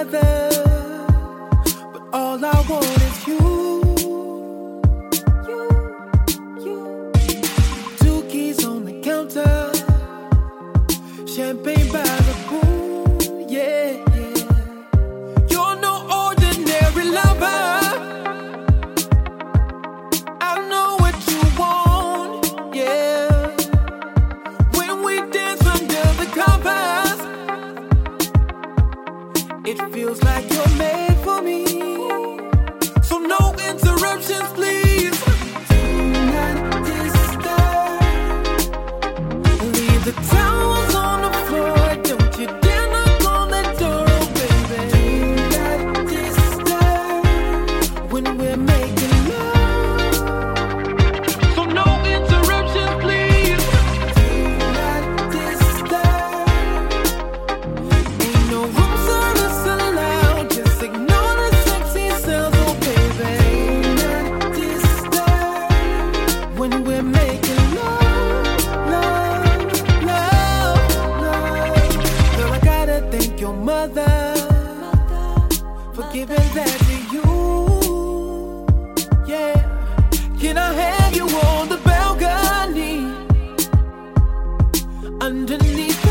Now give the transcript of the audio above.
together, but all I want is you. Two keys on the counter, champagne by the pool, yeah, yeah. You're no ordinary lover. I know what you want, yeah. When we dance under the covers, it feels like you're made for me. So no interruptions, please. Do not disturb. Leave the towels on the floor. Don't you dare knock on the door, oh baby. Do not disturb when we're making love. So no interruptions, please. Do not disturb. Ain't no room service allowed. Just ignore the sexy sounds, oh baby. Do not disturb when we're making love, love, love, love. Girl, I gotta thank your mother for giving that to you. Yeah. Can I have you on the balcony underneath